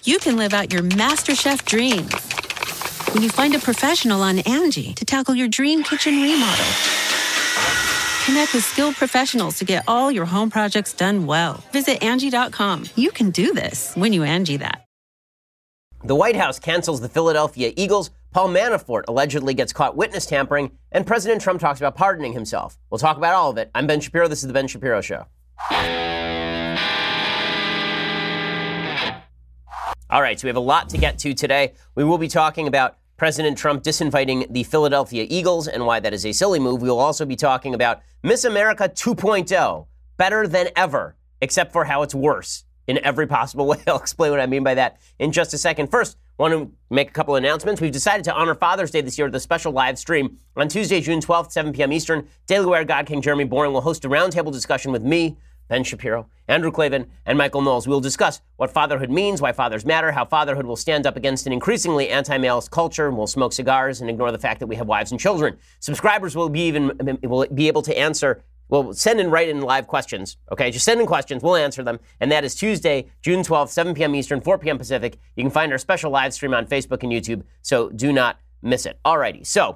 you can live out your MasterChef dreams when you find a professional on Angie to tackle your dream kitchen remodel. Connect with skilled professionals to get all your home projects done well. Visit Angie.com. You can do this when you Angie that. The White House cancels the Philadelphia Eagles. Paul Manafort allegedly gets caught witness tampering, and President Trump talks about pardoning himself. We'll talk about all of it. I'm Ben Shapiro. This is The Ben Shapiro Show. All right, so we have a lot to get to today. We will be talking about President Trump disinviting the Philadelphia Eagles and why that is a silly move. We will also be talking about Miss America 2.0, better than ever, except for how it's worse in every possible way. I'll explain what I mean by that in just a second. First, want to make a couple of announcements. We've decided to honor Father's Day this year with a special live stream on Tuesday, June 12th, 7 p.m. Eastern. Daily Wire God King Jeremy Boring will host a roundtable discussion with me, Ben Shapiro, Andrew Klavan, and Michael Knowles. We'll discuss what fatherhood means, why fathers matter, how fatherhood will stand up against an increasingly anti-male culture, and we'll smoke cigars and ignore the fact that we have wives and children. Subscribers will be able to answer. Well, send and write in live questions, okay? Just send in questions. We'll answer them. And that is Tuesday, June 12th, 7 p.m. Eastern, 4 p.m. Pacific. You can find our special live stream on Facebook and YouTube, so do not miss it. Alrighty, so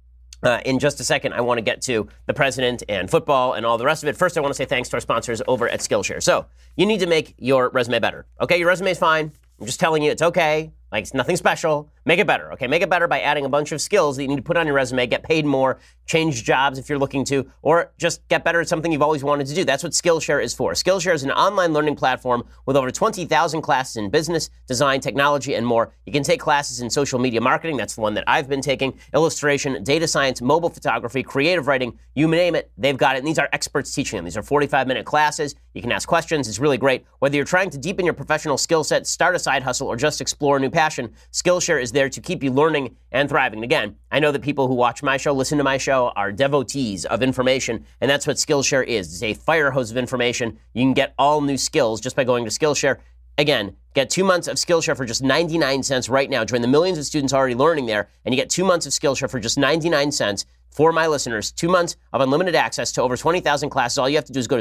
in just a second, I want to get to the president and football and all the rest of it. First, I want to say thanks to our sponsors over at Skillshare. So you need to make your resume better, okay? Your resume is fine. I'm just telling you it's okay. Like, it's nothing special. Make it better, okay? Make it better by adding a bunch of skills that you need to put on your resume, get paid more, change jobs if you're looking to, or just get better at something you've always wanted to do. That's what Skillshare is for. Skillshare is an online learning platform with over 20,000 classes in business, design, technology, and more. You can take classes in social media marketing. That's the one that I've been taking. Illustration, data science, mobile photography, creative writing, you name it, they've got it. And these are experts teaching them. These are 45-minute classes. You can ask questions. It's really great. Whether you're trying to deepen your professional skill set, start a side hustle, or just explore a new passion, Skillshare is there to keep you learning and thriving. And again, I know that people who watch my show, listen to my show, are devotees of information, and that's what Skillshare is. It's a fire hose of information. You can get all new skills just by going to Skillshare. Again, get 2 months of Skillshare for just 99 cents right now. Join the millions of students already learning there, and you get 2 months of Skillshare for just 99 cents. For my listeners, 2 months of unlimited access to over 20,000 classes. All you have to do is go to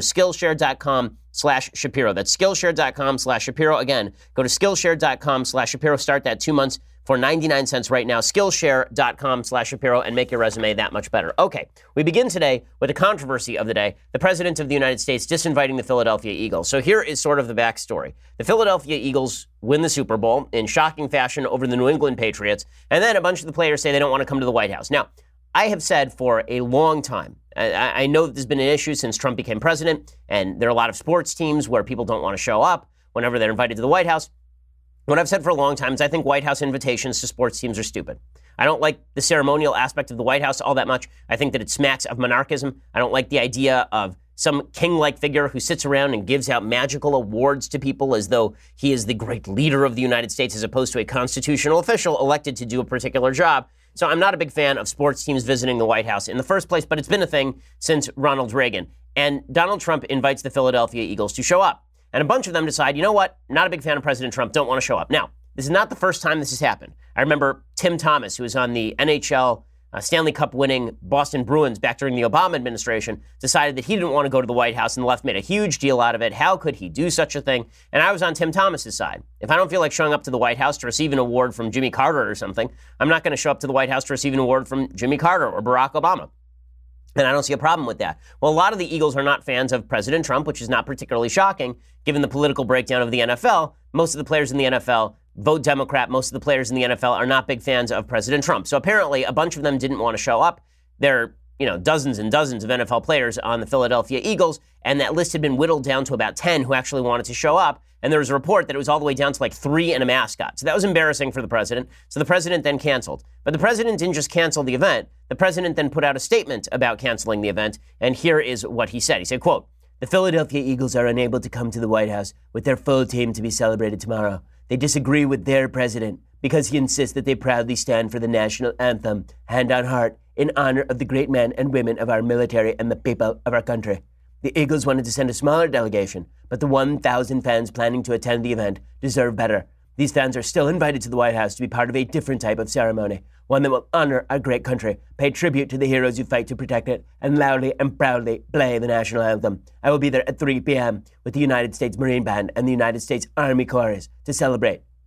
Skillshare.com/Shapiro. That's Skillshare.com/Shapiro. Again, go to Skillshare.com/Shapiro. Start that 2 months for 99 cents right now. Skillshare.com/Shapiro and make your resume that much better. Okay, we begin today with the controversy of the day, the President of the United States disinviting the Philadelphia Eagles. So here is sort of the backstory. The Philadelphia Eagles win the Super Bowl in shocking fashion over the New England Patriots, and then a bunch of the players say they don't want to come to the White House. Now, I have said for a long time, I know that there's been an issue since Trump became president, and there are a lot of sports teams where people don't want to show up whenever they're invited to the White House. What I've said for a long time is I think White House invitations to sports teams are stupid. I don't like the ceremonial aspect of the White House all that much. I think that it smacks of monarchism. I don't like the idea of some king-like figure who sits around and gives out magical awards to people as though he is the great leader of the United States as opposed to a constitutional official elected to do a particular job. So I'm not a big fan of sports teams visiting the White House in the first place, but it's been a thing since Ronald Reagan. And Donald Trump invites the Philadelphia Eagles to show up. And a bunch of them decide, you know what, not a big fan of President Trump, don't want to show up. Now, this is not the first time this has happened. I remember Tim Thomas, who was on the NHL Stanley Cup winning Boston Bruins back during the Obama administration, decided that he didn't want to go to the White House, and the left made a huge deal out of it. How could he do such a thing? And I was on Tim Thomas's side. If I don't feel like showing up to the White House to receive an award from Jimmy Carter or something, I'm not going to show up to the White House to receive an award from Jimmy Carter or Barack Obama. And I don't see a problem with that. Well, a lot of the Eagles are not fans of President Trump, which is not particularly shocking, given the political breakdown of the NFL. Most of the players in the NFL vote Democrat. Most of the players in the NFL are not big fans of President Trump. So apparently a bunch of them didn't want to show up. There are, dozens and dozens of NFL players on the Philadelphia Eagles, and that list had been whittled down to about 10 who actually wanted to show up. And there was a report that it was all the way down to like 3 and a mascot. So that was embarrassing for the president. So the president then canceled. But the president didn't just cancel the event. The president then put out a statement about canceling the event. And here is what he said. He said, quote, "The Philadelphia Eagles are unable to come to the White House with their full team to be celebrated tomorrow. They disagree with their president because he insists that they proudly stand for the national anthem, hand on heart, in honor of the great men and women of our military and the people of our country. The Eagles wanted to send a smaller delegation, but the 1,000 fans planning to attend the event deserve better. These fans are still invited to the White House to be part of a different type of ceremony, one that will honor our great country, pay tribute to the heroes who fight to protect it, and loudly and proudly play the national anthem. I will be there at 3 p.m. with the United States Marine Band and the United States Army Chorus to celebrate.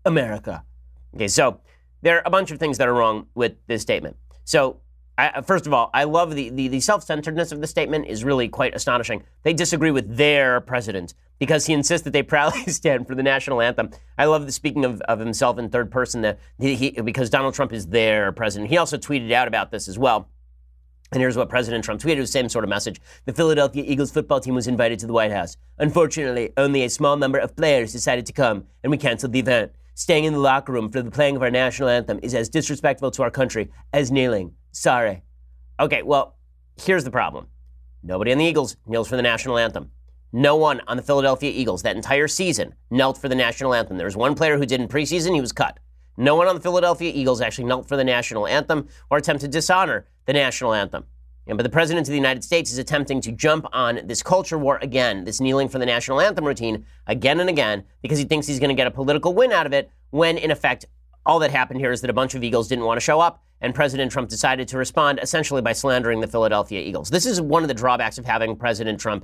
America. Okay, so there are a bunch of things that are wrong with this statement. So, first of all, I love the self-centeredness of the statement is really quite astonishing. They disagree with their president because he insists that they proudly stand for the national anthem. I love the speaking of himself in third person because Donald Trump is their president. He also tweeted out about this as well. And here's what President Trump tweeted, the same sort of message. The Philadelphia Eagles football team was invited to the White House. Unfortunately, only a small number of players decided to come, and we canceled the event. Staying in the locker room for the playing of our national anthem is as disrespectful to our country as kneeling. Sorry. Okay, well, here's the problem. Nobody on the Eagles kneels for the national anthem. No one on the Philadelphia Eagles that entire season knelt for the national anthem. There was one player who did in preseason. He was cut. No one on the Philadelphia Eagles actually knelt for the national anthem or attempted to dishonor the national anthem. But the President of the United States is attempting to jump on this culture war again, this kneeling for the national anthem routine again and again, because he thinks he's going to get a political win out of it, when, in effect, all that happened here is that a bunch of Eagles didn't want to show up, and President Trump decided to respond essentially by slandering the Philadelphia Eagles. This is one of the drawbacks of having President Trump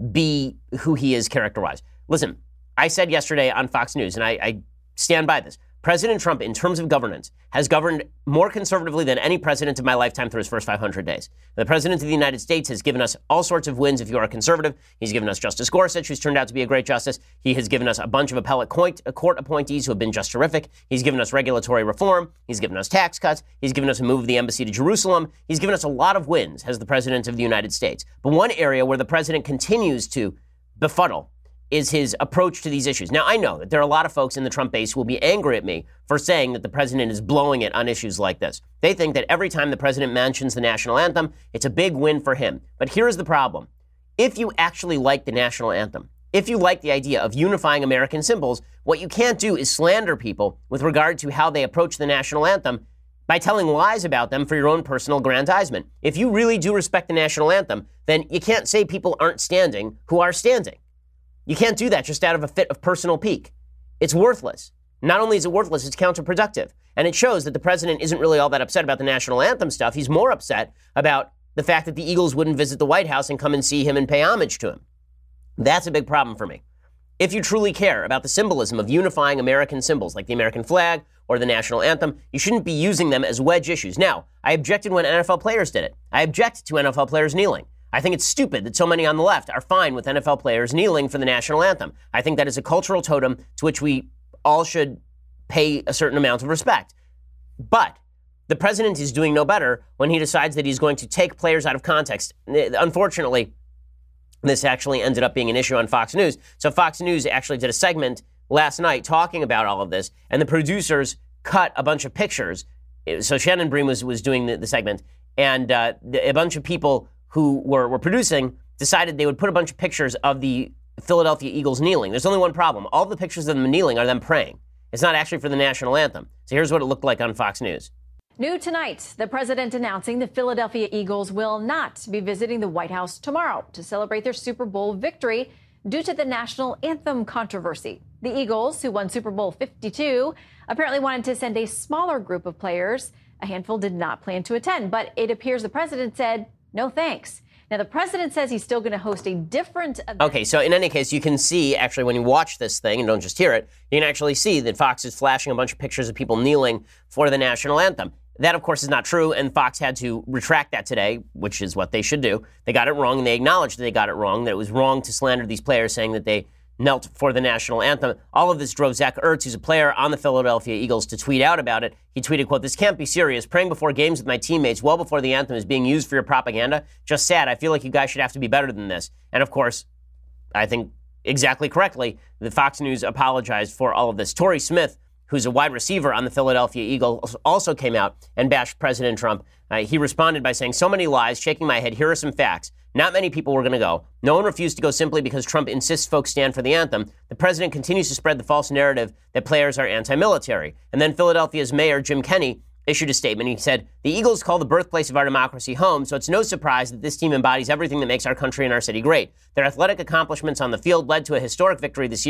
be who he is character-wise. Listen, I said yesterday on Fox News, and I stand by this, President Trump, in terms of governance, has governed more conservatively than any president of my lifetime through his first 500 days. The President of the United States has given us all sorts of wins if you are a conservative. He's given us Justice Gorsuch, who's turned out to be a great justice. He has given us a bunch of appellate court appointees who have been just terrific. He's given us regulatory reform. He's given us tax cuts. He's given us a move of the embassy to Jerusalem. He's given us a lot of wins as the President of the United States. But one area where the President continues to befuddle is his approach to these issues. Now, I know that there are a lot of folks in the Trump base who will be angry at me for saying that the president is blowing it on issues like this. They think that every time the president mentions the national anthem, it's a big win for him. But here's the problem. If you actually like the national anthem, if you like the idea of unifying American symbols, what you can't do is slander people with regard to how they approach the national anthem by telling lies about them for your own personal aggrandizement. If you really do respect the national anthem, then you can't say people aren't standing who are standing. You can't do that just out of a fit of personal pique. It's worthless. Not only is it worthless, it's counterproductive. And it shows that the president isn't really all that upset about the national anthem stuff. He's more upset about the fact that the Eagles wouldn't visit the White House and come and see him and pay homage to him. That's a big problem for me. If you truly care about the symbolism of unifying American symbols like the American flag or the national anthem, you shouldn't be using them as wedge issues. Now, I objected when NFL players did it. I object to NFL players kneeling. I think it's stupid that so many on the left are fine with NFL players kneeling for the national anthem. I think that is a cultural totem to which we all should pay a certain amount of respect. But the president is doing no better when he decides that he's going to take players out of context. Unfortunately, this actually ended up being an issue on Fox News. So Fox News actually did a segment last night talking about all of this, and the producers cut a bunch of pictures. So Shannon Bream was doing the segment, and a bunch of people who were producing decided they would put a bunch of pictures of the Philadelphia Eagles kneeling. There's only one problem. All the pictures of them kneeling are them praying. It's not actually for the national anthem. So here's what it looked like on Fox News. New tonight, the president announcing the Philadelphia Eagles will not be visiting the White House tomorrow to celebrate their Super Bowl victory due to the national anthem controversy. The Eagles, who won Super Bowl 52, apparently wanted to send a smaller group of players. A handful did not plan to attend, but it appears the president said, no thanks. Now, the president says he's still going to host a different event. Okay, so in any case, you can see, actually, when you watch this thing, and don't just hear it, you can actually see that Fox is flashing a bunch of pictures of people kneeling for the national anthem. That, of course, is not true, and Fox had to retract that today, which is what they should do. They got it wrong, and they acknowledged that they got it wrong, that it was wrong to slander these players, saying that they knelt for the national anthem. All of this drove Zach Ertz, who's a player on the Philadelphia Eagles, to tweet out about it. He tweeted, quote, "This can't be serious. Praying before games with my teammates well before the anthem is being used for your propaganda. Just sad. I feel like you guys should have to be better than this." And of course, I think exactly correctly, the Fox News apologized for all of this. Torrey Smith, who's a wide receiver on the Philadelphia Eagles, also came out and bashed President Trump. He responded by saying, "So many lies, shaking my head. Here are some facts. Not many people were going to go. No one refused to go simply because Trump insists folks stand for the anthem. The president continues to spread the false narrative that players are anti-military." And then Philadelphia's mayor, Jim Kenney, issued a statement. He said, "The Eagles call the birthplace of our democracy home, so it's no surprise that this team embodies everything that makes our country and our city great. Their athletic accomplishments on the field led to a historic victory this year.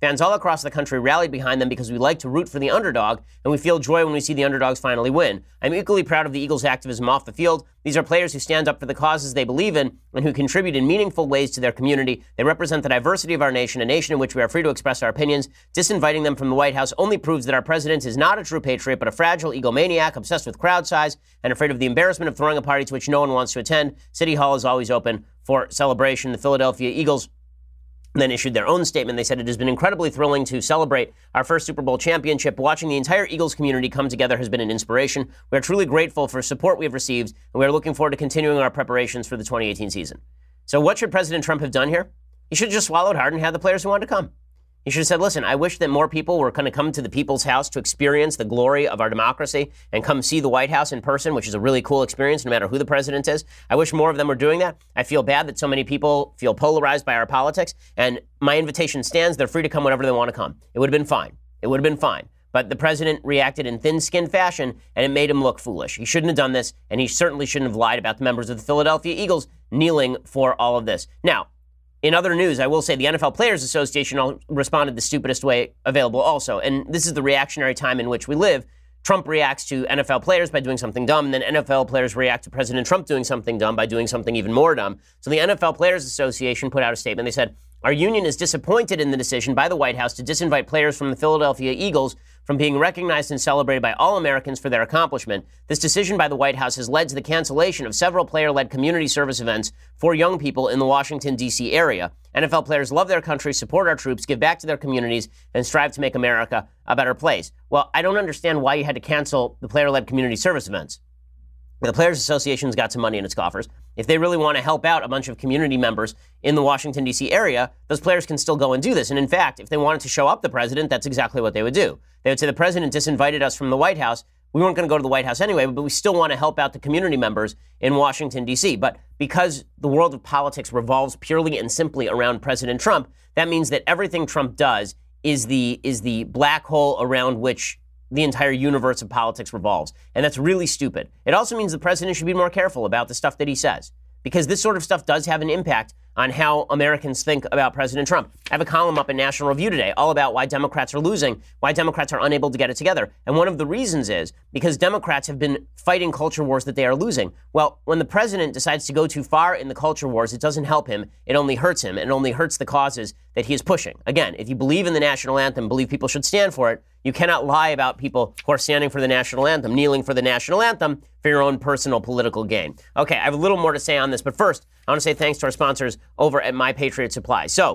Fans all across the country rallied behind them because we like to root for the underdog, and we feel joy when we see the underdogs finally win. I'm equally proud of the Eagles' activism off the field. These are players who stand up for the causes they believe in and who contribute in meaningful ways to their community. They represent the diversity of our nation, a nation in which we are free to express our opinions. Disinviting them from the White House only proves that our president is not a true patriot, but a fragile egomaniac obsessed with crowd size and afraid of the embarrassment of throwing a party to which no one wants to attend. City Hall is always open for celebration. The Philadelphia Eagles then issued their own statement. They said, it has been incredibly thrilling to celebrate our first Super Bowl championship. Watching the entire Eagles community come together has been an inspiration. We are truly grateful for support we have received, and we are looking forward to continuing our preparations for the 2018 season. So what should President Trump have done here? He should have just swallowed hard and had the players who wanted to come. He should have said, listen, I wish that more people were going to come to the people's house to experience the glory of our democracy and come see the White House in person, which is a really cool experience no matter who the president is. I wish more of them were doing that. I feel bad that so many people feel polarized by our politics, and my invitation stands. They're free to come whenever they want to come. It would have been fine. It would have been fine. But the president reacted in thin-skinned fashion, and it made him look foolish. He shouldn't have done this, and he certainly shouldn't have lied about the members of the Philadelphia Eagles kneeling for all of this. Now, in other news, I will say the NFL Players Association responded the stupidest way available also. And this is the reactionary time in which we live. Trump reacts to NFL players by doing something dumb, and then NFL players react to President Trump doing something dumb by doing something even more dumb. So the NFL Players Association put out a statement. They said, our union is disappointed in the decision by the White House to disinvite players from the Philadelphia Eagles from being recognized and celebrated by all Americans for their accomplishment. This decision by the White House has led to the cancellation of several player-led community service events for young people in the Washington, D.C. area. NFL players love their country, support our troops, give back to their communities, and strive to make America a better place. Well, I don't understand why you had to cancel the player-led community service events. The Players Association's got some money in its coffers. If they really want to help out a bunch of community members in the Washington, D.C. area, those players can still go and do this. And in fact, if they wanted to show up the president, that's exactly what they would do. They would say, the president disinvited us from the White House. We weren't going to go to the White House anyway, but we still want to help out the community members in Washington, D.C. But because the world of politics revolves purely and simply around President Trump, that means that everything Trump does is the black hole around which the entire universe of politics revolves. And that's really stupid. It also means the president should be more careful about the stuff that he says, because this sort of stuff does have an impact on how Americans think about President Trump. I have a column up in National Review today all about why Democrats are losing, why Democrats are unable to get it together. And one of the reasons is because Democrats have been fighting culture wars that they are losing. Well, when the president decides to go too far in the culture wars, it doesn't help him. It only hurts him. It only hurts the causes that he is pushing. Again, if you believe in the national anthem, believe people should stand for it, you cannot lie about people who are standing for the national anthem, kneeling for the national anthem for your own personal political gain. Okay, I have a little more to say on this, but first, I want to say thanks to our sponsors over at My Patriot Supply. So,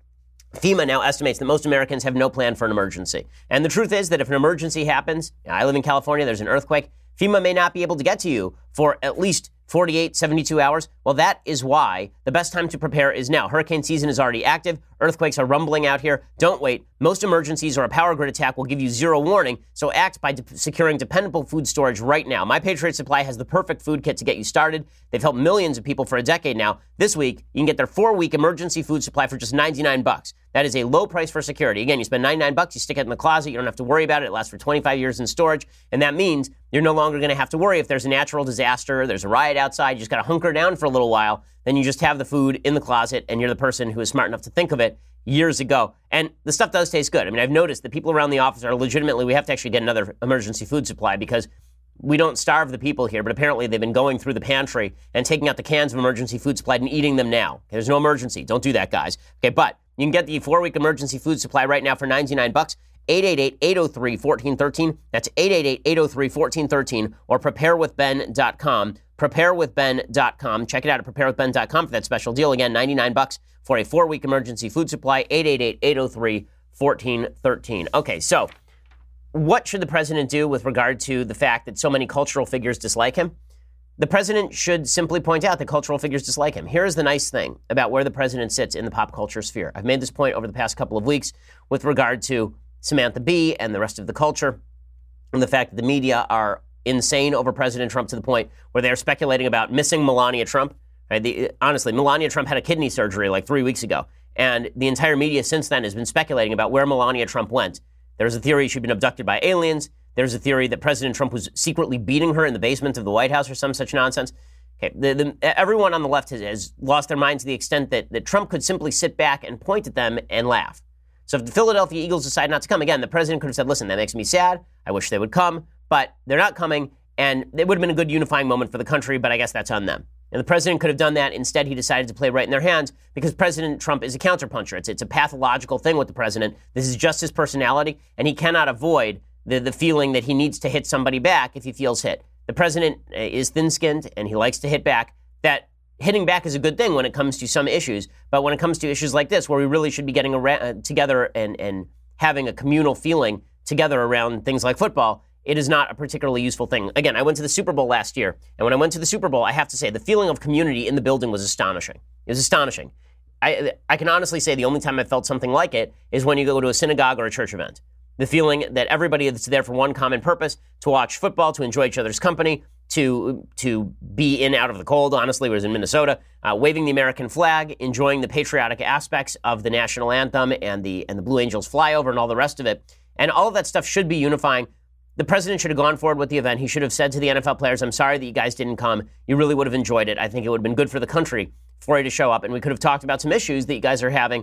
FEMA now estimates that most Americans have no plan for an emergency. And the truth is that if an emergency happens, I live in California, there's an earthquake, FEMA may not be able to get to you for at least 48, 72 hours. Well, that is why the best time to prepare is now. Hurricane season is already active. Earthquakes are rumbling out here. Don't wait. Most emergencies or a power grid attack will give you zero warning, so act by securing dependable food storage right now. My Patriot Supply has the perfect food kit to get you started. They've helped millions of people for a decade now. This week, you can get their 4-week emergency food supply for just $99. That is a low price for security. Again, you spend $99, you stick it in the closet, you don't have to worry about it. It lasts for 25 years in storage, and that means you're no longer going to have to worry if there's a natural disaster, there's a riot outside, you just got to hunker down for a little while, then you just have the food in the closet, and you're the person who is smart enough to think of it years ago. And the stuff does taste good. I mean, I've noticed that people around the office are legitimately, we have to actually get another emergency food supply because we don't starve the people here, but apparently they've been going through the pantry and taking out the cans of emergency food supply and eating them now. Okay, there's no emergency. Don't do that, guys. Okay, but you can get the 4-week emergency food supply right now for $99. 888-803-1413. That's 888-803-1413 or preparewithben.com. Preparewithben.com. Check it out at preparewithben.com for that special deal. Again, $99 for a 4-week emergency food supply. 888-803-1413. Okay, so what should the president do with regard to the fact that so many cultural figures dislike him? The president should simply point out that cultural figures dislike him. Here's the nice thing about where the president sits in the pop culture sphere. I've made this point over the past couple of weeks with regard to Samantha Bee and the rest of the culture, and the fact that the media are insane over President Trump to the point where they're speculating about missing Melania Trump. Right? Honestly, Melania Trump had a kidney surgery like 3 weeks ago, and the entire media since then has been speculating about where Melania Trump went. There's a theory she'd been abducted by aliens. There's a theory that President Trump was secretly beating her in the basement of the White House or some such nonsense. Okay, everyone on the left has lost their mind to the extent that Trump could simply sit back and point at them and laugh. So if the Philadelphia Eagles decide not to come, again, the president could have said, listen, that makes me sad. I wish they would come, but they're not coming. And it would have been a good unifying moment for the country, but I guess that's on them. And the president could have done that. Instead, he decided to play right in their hands because President Trump is a counterpuncher. It's a pathological thing with the president. This is just his personality, and he cannot avoid the feeling that he needs to hit somebody back if he feels hit. The president is thin-skinned, and he likes to hit back. That hitting back is a good thing when it comes to some issues, but when it comes to issues like this, where we really should be getting together and having a communal feeling together around things like football, it is not a particularly useful thing. Again, I went to the Super Bowl last year, and when I went to the Super Bowl, I have to say, the feeling of community in the building was astonishing. It was astonishing. I can honestly say the only time I felt something like it is when you go to a synagogue or a church event. The feeling that everybody is there for one common purpose, to watch football, to enjoy each other's company, to be in out of the cold, honestly, was in Minnesota, waving the American flag, enjoying the patriotic aspects of the national anthem and the Blue Angels flyover and all the rest of it. And all of that stuff should be unifying. The president should have gone forward with the event. He should have said to the NFL players, I'm sorry that you guys didn't come. You really would have enjoyed it. I think it would have been good for the country for you to show up. And we could have talked about some issues that you guys are having.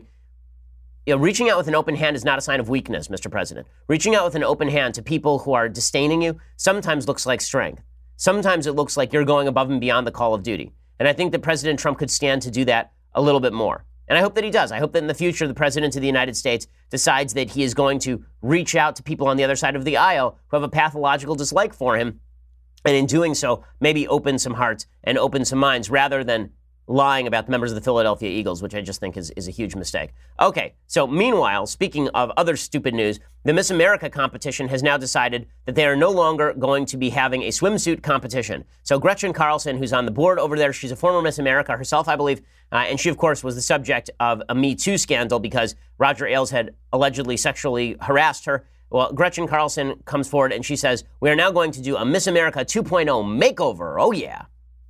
You know, reaching out with an open hand is not a sign of weakness, Mr. President. Reaching out with an open hand to people who are disdaining you sometimes looks like strength. Sometimes it looks like you're going above and beyond the call of duty. And I think that President Trump could stand to do that a little bit more. And I hope that he does. I hope that in the future, the president of the United States decides that he is going to reach out to people on the other side of the aisle who have a pathological dislike for him. And in doing so, maybe open some hearts and open some minds rather than lying about the members of the Philadelphia Eagles, which I just think is a huge mistake. Okay, so meanwhile, speaking of other stupid news, the Miss America competition has now decided that they are no longer going to be having a swimsuit competition. So Gretchen Carlson, who's on the board over there, she's a former Miss America herself, I believe, and she, of course, was the subject of a Me Too scandal because Roger Ailes had allegedly sexually harassed her. Well, Gretchen Carlson comes forward and she says, we are now going to do a Miss America 2.0 makeover. Oh, yeah.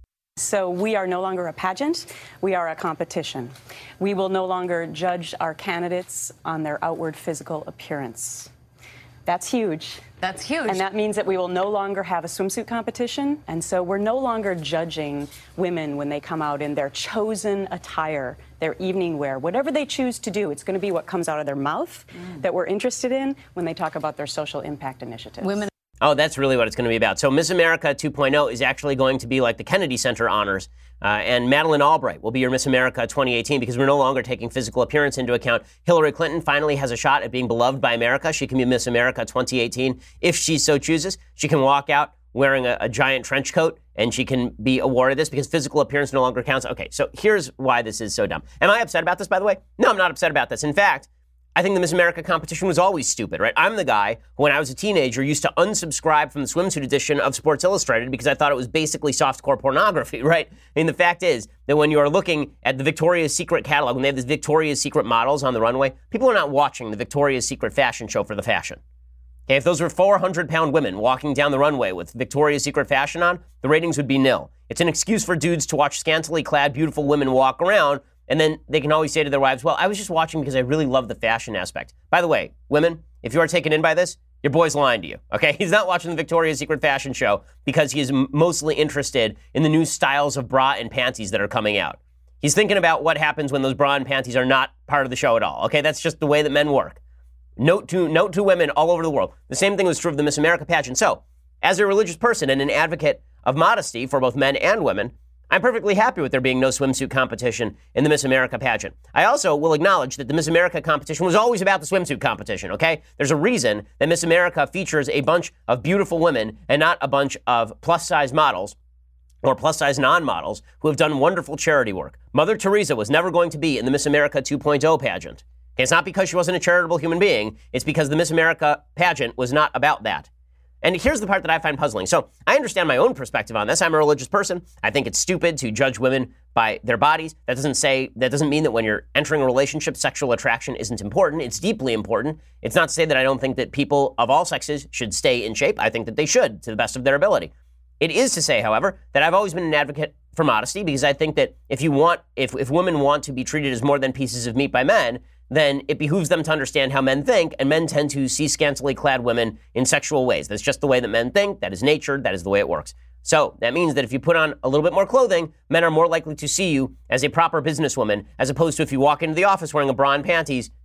So we are no longer a pageant. We are a competition. We will no longer judge our candidates on their outward physical appearance. That's huge. That's huge. And that means that we will no longer have a swimsuit competition. And so we're no longer judging women when they come out in their chosen attire, their evening wear, whatever they choose to do. It's going to be what comes out of their mouth that we're interested in when they talk about their social impact initiatives. Women. Oh, that's really what it's going to be about. So Miss America 2.0 is actually going to be like the Kennedy Center honors. And Madeleine Albright will be your Miss America 2018 because we're no longer taking physical appearance into account. Hillary Clinton finally has a shot at being beloved by America. She can be Miss America 2018 if she so chooses. She can walk out wearing a giant trench coat and she can be awarded this because physical appearance no longer counts. Okay, so here's why this is so dumb. Am I upset about this, by the way? No, I'm not upset about this. In fact, I think the Miss America competition was always stupid, right? I'm the guy who, when I was a teenager, used to unsubscribe from the swimsuit edition of Sports Illustrated because I thought it was basically softcore pornography, right? And the fact is that when you are looking at the Victoria's Secret catalog, when they have these Victoria's Secret models on the runway, people are not watching the Victoria's Secret fashion show for the fashion. Okay, if those were 400-pound women walking down the runway with Victoria's Secret fashion on, the ratings would be nil. It's an excuse for dudes to watch scantily clad, beautiful women walk around. And then they can always say to their wives, well, I was just watching because I really love the fashion aspect. By the way, women, if you are taken in by this, your boy's lying to you, okay? He's not watching the Victoria's Secret fashion show because he is mostly interested in the new styles of bra and panties that are coming out. He's thinking about what happens when those bra and panties are not part of the show at all, okay? That's just the way that men work. Note to women all over the world. The same thing was true of the Miss America pageant. So, as a religious person and an advocate of modesty for both men and women, I'm perfectly happy with there being no swimsuit competition in the Miss America pageant. I also will acknowledge that the Miss America competition was always about the swimsuit competition, okay? There's a reason that Miss America features a bunch of beautiful women and not a bunch of plus-size models or plus-size non-models who have done wonderful charity work. Mother Teresa was never going to be in the Miss America 2.0 pageant. Okay, it's not because she wasn't a charitable human being. It's because the Miss America pageant was not about that. And here's the part that I find puzzling. So I understand my own perspective on this. I'm a religious person. I think it's stupid to judge women by their bodies. That doesn't mean that when you're entering a relationship, sexual attraction isn't important. It's deeply important. It's not to say that I don't think that people of all sexes should stay in shape. I think that they should, to the best of their ability. It is to say, however, that I've always been an advocate for modesty because I think that if women want to be treated as more than pieces of meat by men, then it behooves them to understand how men think, and men tend to see scantily clad women in sexual ways. That's just the way that men think. That is nature. That is the way it works. So that means that if you put on a little bit more clothing, men are more likely to see you as a proper businesswoman, as opposed to if you walk into the office wearing a bra and panties,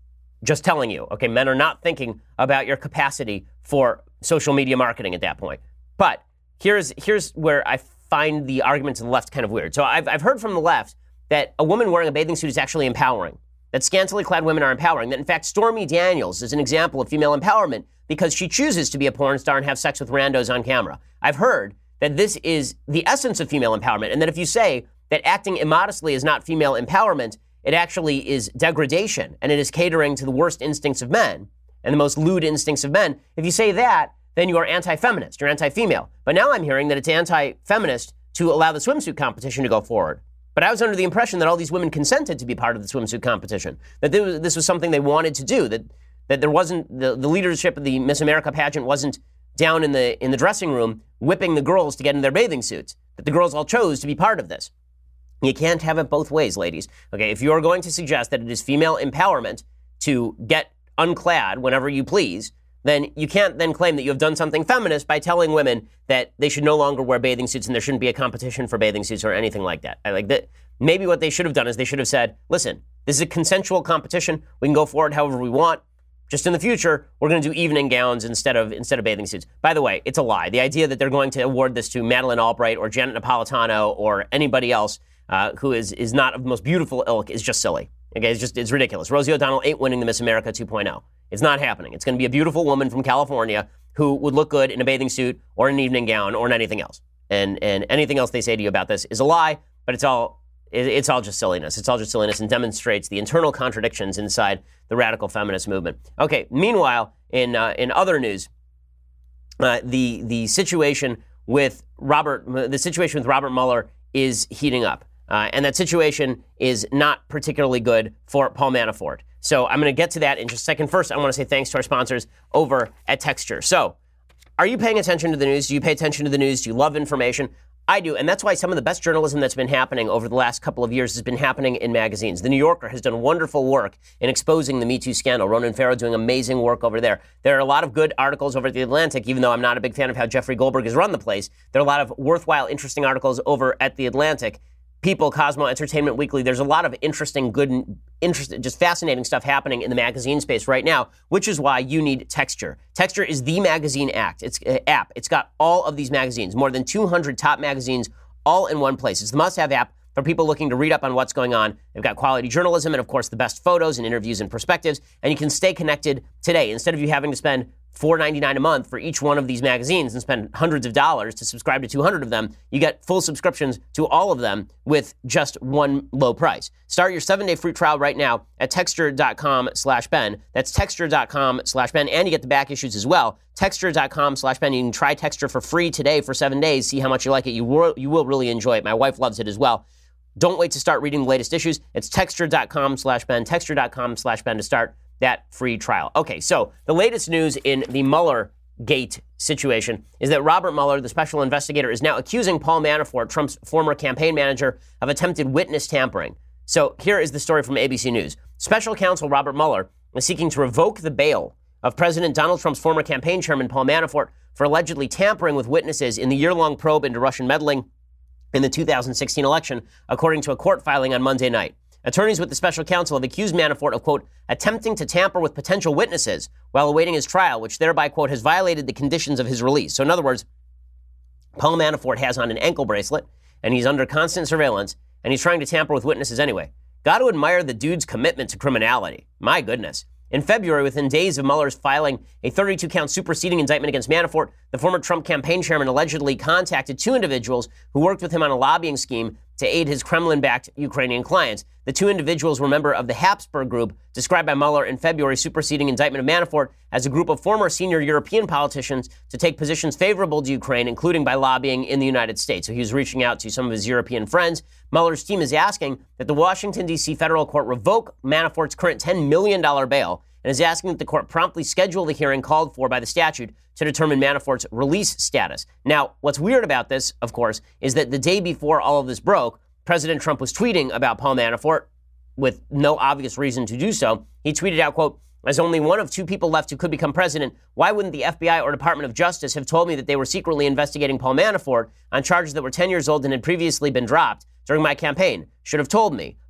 Just telling you, okay, men are not thinking about your capacity for social media marketing at that point. But here's where I find the argument to the left kind of weird. So I've heard from the left that a woman wearing a bathing suit is actually empowering, that scantily clad women are empowering, that in fact Stormy Daniels is an example of female empowerment because she chooses to be a porn star and have sex with randos on camera. I've heard that this is the essence of female empowerment, and that if you say that acting immodestly is not female empowerment, it actually is degradation, and it is catering to the worst instincts of men and the most lewd instincts of men. If you say that, then you are anti-feminist, you're anti-female. But now I'm hearing that it's anti-feminist to allow the swimsuit competition to go forward. But I was under the impression that all these women consented to be part of the swimsuit competition, that this was something they wanted to do, that there wasn't, the leadership of the Miss America pageant wasn't down in the dressing room whipping the girls to get in their bathing suits, that the girls all chose to be part of this. You can't have it both ways, ladies. Okay, if you are going to suggest that it is female empowerment to get unclad whenever you please, then you can't then claim that you have done something feminist by telling women that they should no longer wear bathing suits and there shouldn't be a competition for bathing suits or anything like that. I like that. Maybe what they should have done is they should have said, listen, this is a consensual competition. We can go forward however we want. Just in the future, we're going to do evening gowns instead of bathing suits. By the way, it's a lie. The idea that they're going to award this to Madeleine Albright or Janet Napolitano or anybody else who is not of the most beautiful ilk is just silly. Okay, it's ridiculous. Rosie O'Donnell ain't winning the Miss America 2.0. It's not happening. It's going to be a beautiful woman from California who would look good in a bathing suit or an evening gown or in anything else. And anything else they say to you about this is a lie, but it's all just silliness. It's all just silliness and demonstrates the internal contradictions inside the radical feminist movement. Okay, meanwhile, in other news, the situation with Robert Mueller is heating up. And that situation is not particularly good for Paul Manafort. So I'm going to get to that in just a second. First, I want to say thanks to our sponsors over at Texture. So are you paying attention to the news? Do you pay attention to the news? Do you love information? I do, and that's why some of the best journalism that's been happening over the last couple of years has been happening in magazines. The New Yorker has done wonderful work in exposing the Me Too scandal. Ronan Farrow doing amazing work over there. There are a lot of good articles over at The Atlantic, even though I'm not a big fan of how Jeffrey Goldberg has run the place. There are a lot of worthwhile, interesting articles over at The Atlantic. People, Cosmo, Entertainment Weekly, there's a lot of just fascinating stuff happening in the magazine space right now, which is why you need Texture. Texture is the magazine app. It's got all of these magazines, more than 200 top magazines, all in one place. It's the must-have app for people looking to read up on what's going on. They've got quality journalism and, of course, the best photos and interviews and perspectives, and you can stay connected today. Instead of you having to spend $4.99 a month for each one of these magazines and spend hundreds of dollars to subscribe to 200 of them, you get full subscriptions to all of them with just one low price. Start your 7-day free trial right now at Texture.com/Ben. That's Texture.com/Ben, and you get the back issues as well. Texture.com/Ben. You can try Texture for free today for 7 days. See how much you like it. You will really enjoy it. My wife loves it as well. Don't wait to start reading the latest issues. It's Texture.com/Ben. Texture.com/Ben to start that free trial. Okay, so the latest news in the Mueller Gate situation is that Robert Mueller, the special investigator, is now accusing Paul Manafort, Trump's former campaign manager, of attempted witness tampering. So here is the story from ABC News. Special counsel Robert Mueller is seeking to revoke the bail of President Donald Trump's former campaign chairman, Paul Manafort, for allegedly tampering with witnesses in the year-long probe into Russian meddling in the 2016 election, according to a court filing on Monday night. Attorneys with the special counsel have accused Manafort of, quote, attempting to tamper with potential witnesses while awaiting his trial, which thereby, quote, has violated the conditions of his release. So in other words, Paul Manafort has on an ankle bracelet, and he's under constant surveillance, and he's trying to tamper with witnesses anyway. Got to admire the dude's commitment to criminality. My goodness. In February, within days of Mueller's filing a 32-count superseding indictment against Manafort, the former Trump campaign chairman allegedly contacted two individuals who worked with him on a lobbying scheme to aid his Kremlin-backed Ukrainian clients. The two individuals were members of the Habsburg Group, described by Mueller in February's superseding indictment of Manafort as a group of former senior European politicians to take positions favorable to Ukraine, including by lobbying in the United States. So he was reaching out to some of his European friends. Mueller's team is asking that the Washington, D.C. federal court revoke Manafort's current $10 million bail and is asking that the court promptly schedule the hearing called for by the statute to determine Manafort's release status. Now, what's weird about this, of course, is that the day before all of this broke, President Trump was tweeting about Paul Manafort with no obvious reason to do so. He tweeted out, quote, as only one of two people left who could become president, why wouldn't the FBI or Department of Justice have told me that they were secretly investigating Paul Manafort on charges that were 10 years old and had previously been dropped during my campaign? Should have told me.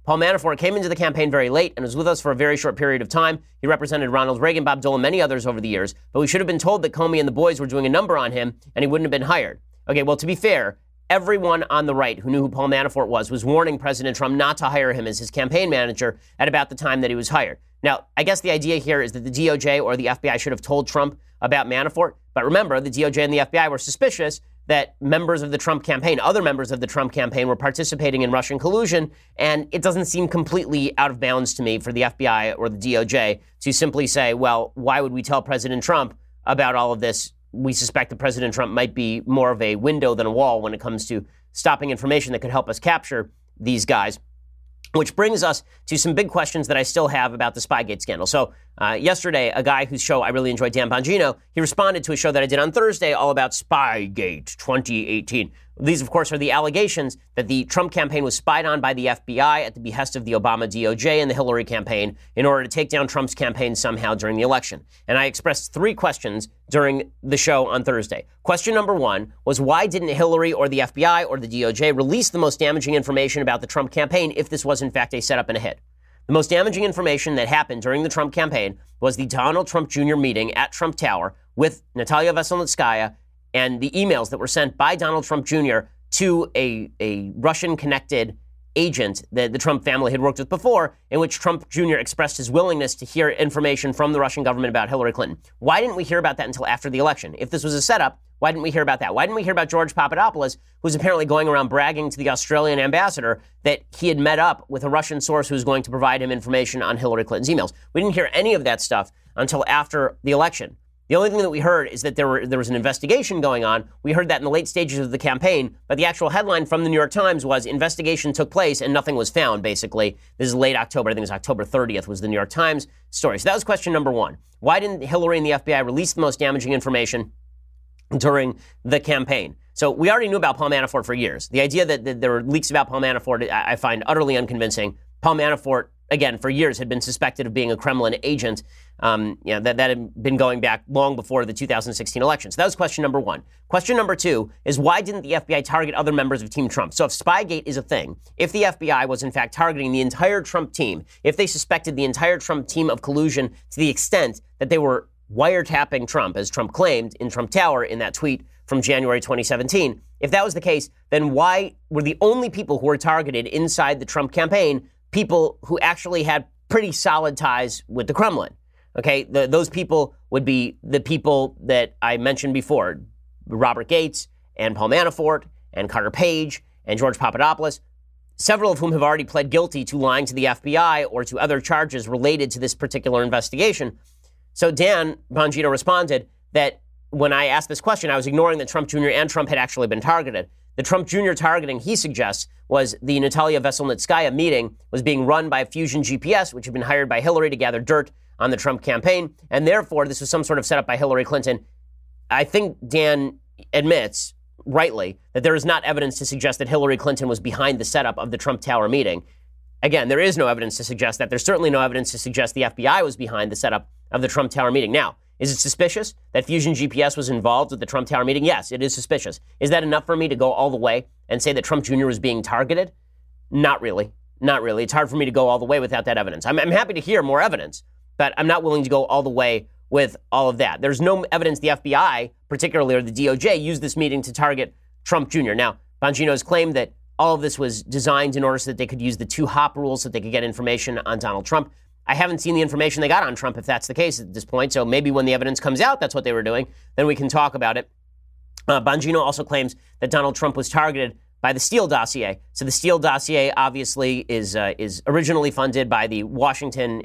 Paul Manafort came into the campaign very late and was with us for a very short period of time. He represented Ronald Reagan, Bob Dole, and many others over the years, but we should have been told that Comey and the boys were doing a number on him and he wouldn't have been hired. Okay, well, to be fair, everyone on the right who knew who Paul Manafort was warning President Trump not to hire him as his campaign manager at about the time that he was hired. Now, I guess the idea here is that the DOJ or the FBI should have told Trump about Manafort. But remember, the DOJ and the FBI were suspicious that members of the Trump campaign, other members of the Trump campaign, were participating in Russian collusion. And it doesn't seem completely out of bounds to me for the FBI or the DOJ to simply say, well, why would we tell President Trump about all of this? We suspect that President Trump might be more of a window than a wall when it comes to stopping information that could help us capture these guys. Which brings us to some big questions that I still have about the Spygate scandal. So yesterday, a guy whose show I really enjoyed, Dan Bongino, he responded to a show that I did on Thursday all about Spygate 2018. These, of course, are the allegations that the Trump campaign was spied on by the FBI at the behest of the Obama DOJ and the Hillary campaign in order to take down Trump's campaign somehow during the election. And I expressed 3 questions during the show on Thursday. Question number 1 was, why didn't Hillary or the FBI or the DOJ release the most damaging information about the Trump campaign if this was in fact a setup and a hit? The most damaging information that happened during the Trump campaign was the Donald Trump Jr. meeting at Trump Tower with Natalia Veselnitskaya and the emails that were sent by Donald Trump Jr. to a Russian-connected agent that the Trump family had worked with before, in which Trump Jr. expressed his willingness to hear information from the Russian government about Hillary Clinton. Why didn't we hear about that until after the election? If this was a setup, why didn't we hear about that? Why didn't we hear about George Papadopoulos, who's apparently going around bragging to the Australian ambassador that he had met up with a Russian source who was going to provide him information on Hillary Clinton's emails? We didn't hear any of that stuff until after the election. The only thing that we heard is that there was an investigation going on. We heard that in the late stages of the campaign, but the actual headline from the New York Times was investigation took place and nothing was found, basically. This is late October. I think it was October 30th was the New York Times story. So that was question number 1. Why didn't Hillary and the FBI release the most damaging information during the campaign? So we already knew about Paul Manafort for years. The idea that there were leaks about Paul Manafort, I find utterly unconvincing. Paul Manafort, again, for years had been suspected of being a Kremlin agent. That had been going back long before the 2016 election. So that was question number 1. Question number 2 is, why didn't the FBI target other members of Team Trump? So if Spygate is a thing, if the FBI was in fact targeting the entire Trump team, if they suspected the entire Trump team of collusion to the extent that they were wiretapping Trump, as Trump claimed in Trump Tower in that tweet from January 2017, if that was the case, then why were the only people who were targeted inside the Trump campaign people who actually had pretty solid ties with the Kremlin? Okay, those people would be the people that I mentioned before, Robert Gates and Paul Manafort and Carter Page and George Papadopoulos, several of whom have already pled guilty to lying to the FBI or to other charges related to this particular investigation. So Dan Bongino responded that when I asked this question, I was ignoring that Trump Jr. and Trump had actually been targeted. The Trump Jr. targeting, he suggests, was the Natalia Veselnitskaya meeting was being run by Fusion GPS, which had been hired by Hillary to gather dirt on the Trump campaign, and therefore this was some sort of setup by Hillary Clinton. I think Dan admits, rightly, that there is not evidence to suggest that Hillary Clinton was behind the setup of the Trump Tower meeting. Again, there is no evidence to suggest that. There's certainly no evidence to suggest the FBI was behind the setup of the Trump Tower meeting. Now, is it suspicious that Fusion GPS was involved with the Trump Tower meeting? Yes, it is suspicious. Is that enough for me to go all the way and say that Trump Jr. was being targeted? Not really. Not really. It's hard for me to go all the way without that evidence. I'm happy to hear more evidence, but I'm not willing to go all the way with all of that. There's no evidence the FBI, particularly, or the DOJ, used this meeting to target Trump Jr. Now, Bongino has claimed that all of this was designed in order so that they could use the 2 hop rules so that they could get information on Donald Trump. I haven't seen the information they got on Trump, if that's the case at this point. So maybe when the evidence comes out, that's what they were doing. Then we can talk about it. Bongino also claims that Donald Trump was targeted by the Steele dossier. So the Steele dossier obviously is originally funded by the Washington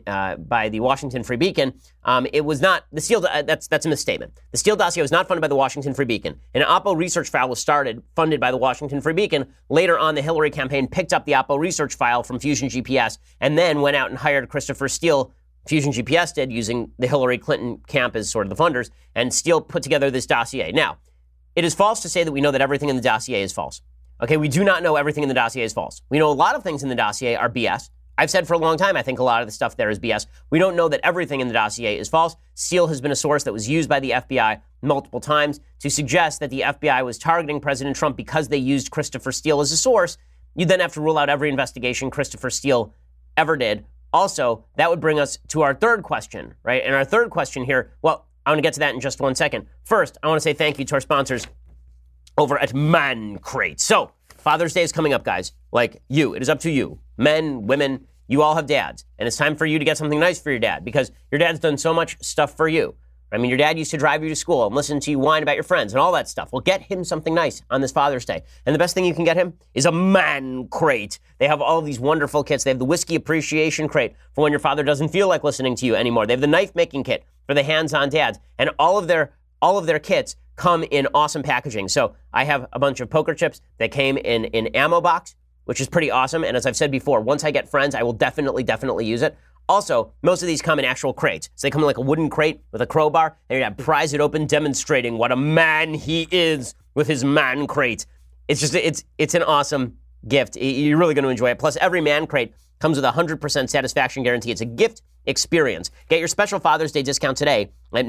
Free Beacon. It was not the Steele. That's a misstatement. The Steele dossier was not funded by the Washington Free Beacon. An Oppo research file was funded by the Washington Free Beacon. Later on, the Hillary campaign picked up the Oppo research file from Fusion GPS and then went out and hired Christopher Steele. Fusion GPS did, using the Hillary Clinton camp as sort of the funders, and Steele put together this dossier. Now, it is false to say that we know that everything in the dossier is false. Okay, we do not know everything in the dossier is false. We know a lot of things in the dossier are BS. I've said for a long time, I think a lot of the stuff there is BS. We don't know that everything in the dossier is false. Steele has been a source that was used by the FBI multiple times to suggest that the FBI was targeting President Trump because they used Christopher Steele as a source. you'd then have to rule out every investigation Christopher Steele ever did. Also, that would bring us to our third question, right? And our third question here, well, I want to get to that in just one second. First, I want to say thank you to our sponsors over at Man Crate. So, Father's Day is coming up, guys. Like you, it is up to you. Men, women, you all have dads. And it's time for you to get something nice for your dad because your dad's done so much stuff for you. I mean, your dad used to drive you to school and listen to you whine about your friends and all that stuff. Well, get him something nice on this Father's Day. And the best thing you can get him is a Man Crate. They have all of these wonderful kits. They have the Whiskey Appreciation Crate for when your father doesn't feel like listening to you anymore. They have the Knife Making Kit for the hands-on dads. And all of their kits come in awesome packaging. So I have a bunch of poker chips that came in an ammo box, which is pretty awesome. And as I've said before, once I get friends, I will definitely use it. Also, most of these come in actual crates. So they come in like a wooden crate with a crowbar, and you're going to prise it open, demonstrating what a man he is with his Man Crate. It's just, it's an awesome gift. You're really going to enjoy it. Plus, every Man Crate comes with a 100% satisfaction guarantee. It's a gift experience. Get your special Father's Day discount today at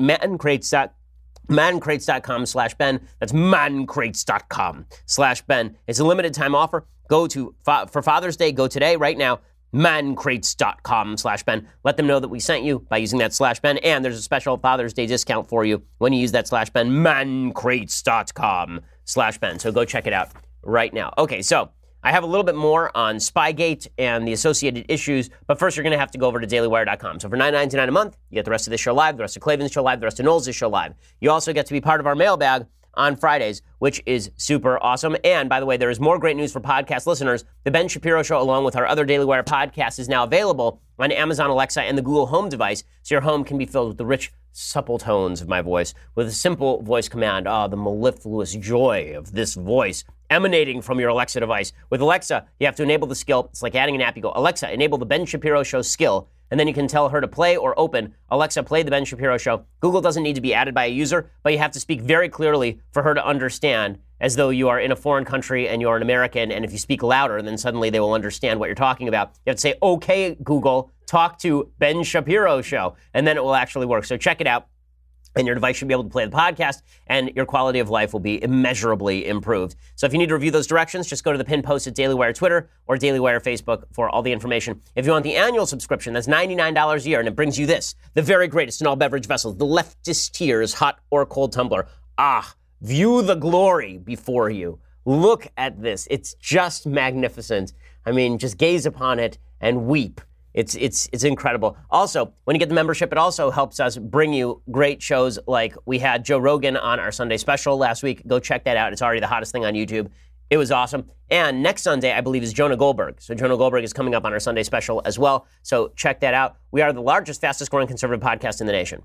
mancrates.com/Ben. That's mancrates.com/Ben. It's a limited time offer. For Father's Day, go today, right now, mancrates.com/Ben. Let them know that we sent you by using that /Ben. And there's a special Father's Day discount for you when you use that /Ben, mancrates.com/Ben. So go check it out right now. Okay, so I have a little bit more on Spygate and the associated issues, but first you're going to have to go over to dailywire.com. So for $9.99 a month, you get the rest of this show live, the rest of Klavan's show live, the rest of Knowles' show live. You also get to be part of our mailbag on Fridays, which is super awesome. And by the way, there is more great news for podcast listeners. The Ben Shapiro Show, along with our other Daily Wire podcasts, is now available on Amazon Alexa and the Google Home device, so your home can be filled with the rich, supple tones of my voice with a simple voice command. The mellifluous joy of this voice emanating from your Alexa device. With Alexa, you have to enable the skill. It's like adding an app. You go, Alexa, enable the Ben Shapiro Show skill. And then you can tell her to play or open, Alexa, play the Ben Shapiro Show. Google doesn't need to be added by a user, but you have to speak very clearly for her to understand, as though you are in a foreign country and you're an American, and if you speak louder, then suddenly they will understand what you're talking about. You have to say, okay, Google, talk to Ben Shapiro Show, and then it will actually work. So check it out. And your device should be able to play the podcast, and your quality of life will be immeasurably improved. So if you need to review those directions, just go to the pinned post at Daily Wire Twitter or Daily Wire Facebook for all the information. If you want the annual subscription, that's $99 a year, and it brings you this, the very greatest in all beverage vessels, the Leftist Tears hot or cold tumbler. View the glory before you. Look at this. It's just magnificent. I mean, just gaze upon it and weep. It's incredible. Also, when you get the membership, it also helps us bring you great shows like we had Joe Rogan on our Sunday special last week. Go check that out. It's already the hottest thing on YouTube. It was awesome. And next Sunday, I believe, is Jonah Goldberg. So Jonah Goldberg is coming up on our Sunday special as well. So check that out. We are the largest, fastest growing conservative podcast in the nation.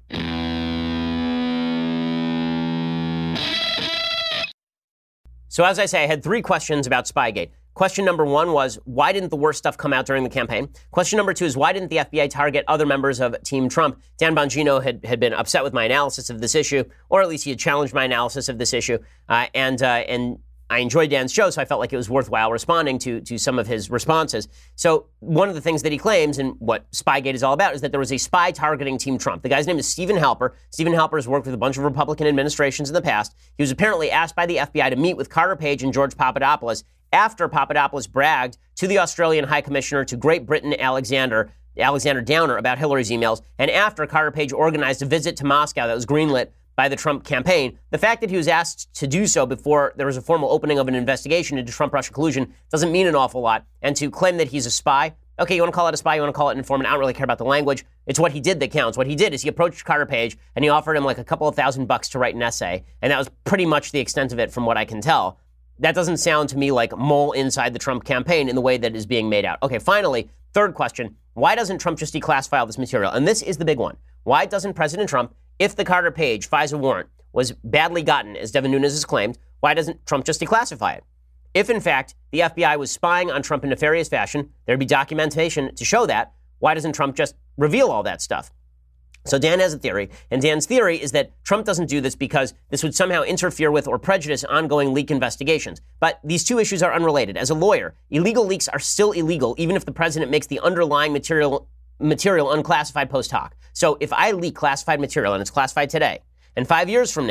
So as I say, I had 3 questions about Spygate. Question number 1 was, why didn't the worst stuff come out during the campaign? Question number 2 is, why didn't the FBI target other members of Team Trump? Dan Bongino had been upset with my analysis of this issue, or at least he had challenged my analysis of this issue. And I enjoyed Dan's show, so I felt like it was worthwhile responding to some of his responses. So one of the things that he claims, and what Spygate is all about, is that there was a spy targeting Team Trump. The guy's name is Stephen Halper. Stephen Halper has worked with a bunch of Republican administrations in the past. He was apparently asked by the FBI to meet with Carter Page and George Papadopoulos after Papadopoulos bragged to the Australian High Commissioner to Great Britain, Alexander Downer, about Hillary's emails, and after Carter Page organized a visit to Moscow that was greenlit by the Trump campaign. The fact that he was asked to do so before there was a formal opening of an investigation into Trump-Russia collusion doesn't mean an awful lot. And to claim that he's a spy, okay, you want to call it a spy, you want to call it an informant, I don't really care about the language. It's what he did that counts. What he did is he approached Carter Page and he offered him like a couple of $1,000 to write an essay. And that was pretty much the extent of it from what I can tell. That doesn't sound to me like mole inside the Trump campaign in the way that is being made out. Okay, finally, third question. Why doesn't Trump just declassify all this material? And this is the big one. Why doesn't President Trump, if the Carter Page FISA warrant was badly gotten, as Devin Nunes has claimed, why doesn't Trump just declassify it? If, in fact, the FBI was spying on Trump in nefarious fashion, there'd be documentation to show that. Why doesn't Trump just reveal all that stuff? So Dan has a theory, and Dan's theory is that Trump doesn't do this because this would somehow interfere with or prejudice ongoing leak investigations. But these two issues are unrelated. As a lawyer, illegal leaks are still illegal, even if the president makes the underlying material unclassified post hoc. So if I leak classified material, and it's classified today, and 5 years from now,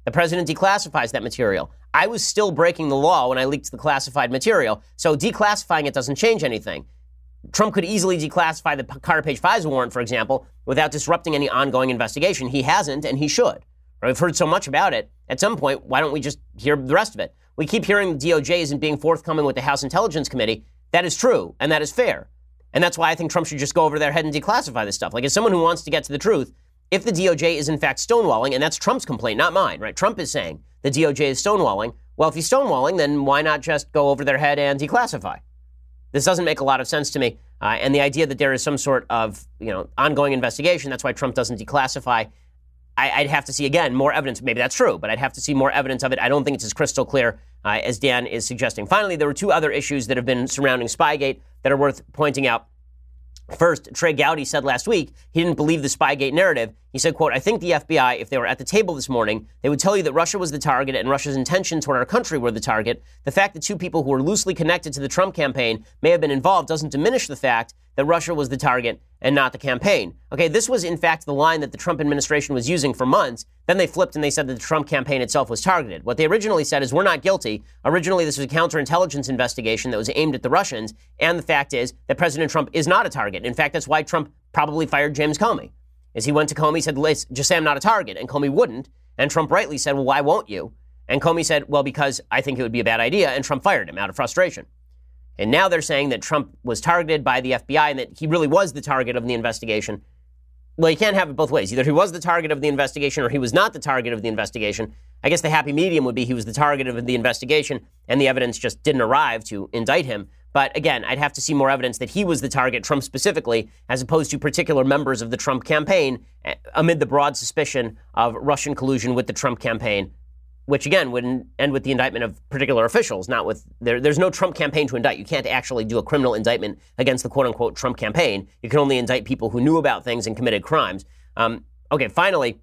The president declassifies that material. I was still breaking the law when I leaked the classified material, so declassifying it doesn't change anything. Trump could easily declassify the Carter Page FISA warrant, for example, without disrupting any ongoing investigation. He hasn't, and he should. We've heard so much about it. At some point, why don't we just hear the rest of it? We keep hearing the DOJ isn't being forthcoming with the House Intelligence Committee. That is true, and that is fair. And that's why I think Trump should just go over their head and declassify this stuff. Like, as someone who wants to get to the truth, if the DOJ is in fact stonewalling, and that's Trump's complaint, not mine, right? Trump is saying the DOJ is stonewalling. Well, if he's stonewalling, then why not just go over their head and declassify? This doesn't make a lot of sense to me. And the idea that there is some sort of, ongoing investigation, that's why Trump doesn't declassify. I'd have to see, again, more evidence. Maybe that's true, but I'd have to see more evidence of it. I don't think it's as crystal clear as Dan is suggesting. Finally, there were two other issues that have been surrounding Spygate that are worth pointing out. First, Trey Gowdy said last week he didn't believe the Spygate narrative. He said, quote, I think the FBI, if they were at the table this morning, they would tell you that Russia was the target and Russia's intentions toward our country were the target. The fact that two people who were loosely connected to the Trump campaign may have been involved doesn't diminish the fact that Russia was the target and not the campaign. Okay, this was in fact the line that the Trump administration was using for months. Then they flipped and they said that the Trump campaign itself was targeted. What they originally said is we're not guilty. Originally, this was a counterintelligence investigation that was aimed at the Russians. And the fact is that President Trump is not a target. In fact, that's why Trump probably fired James Comey. As he went to Comey, said, just say I'm not a target. And Comey wouldn't. And Trump rightly said, well, why won't you? And Comey said, well, because I think it would be a bad idea. And Trump fired him out of frustration. And now they're saying that Trump was targeted by the FBI and that he really was the target of the investigation. Well, you can't have it both ways. Either he was the target of the investigation or he was not the target of the investigation. I guess the happy medium would be he was the target of the investigation and the evidence just didn't arrive to indict him. But again, I'd have to see more evidence that he was the target, Trump specifically, as opposed to particular members of the Trump campaign amid the broad suspicion of Russian collusion with the Trump campaign, which again would end with the indictment of particular officials, not with, there's no Trump campaign to indict. You can't actually do a criminal indictment against the quote-unquote Trump campaign. You can only indict people who knew about things and committed crimes. Okay, finally,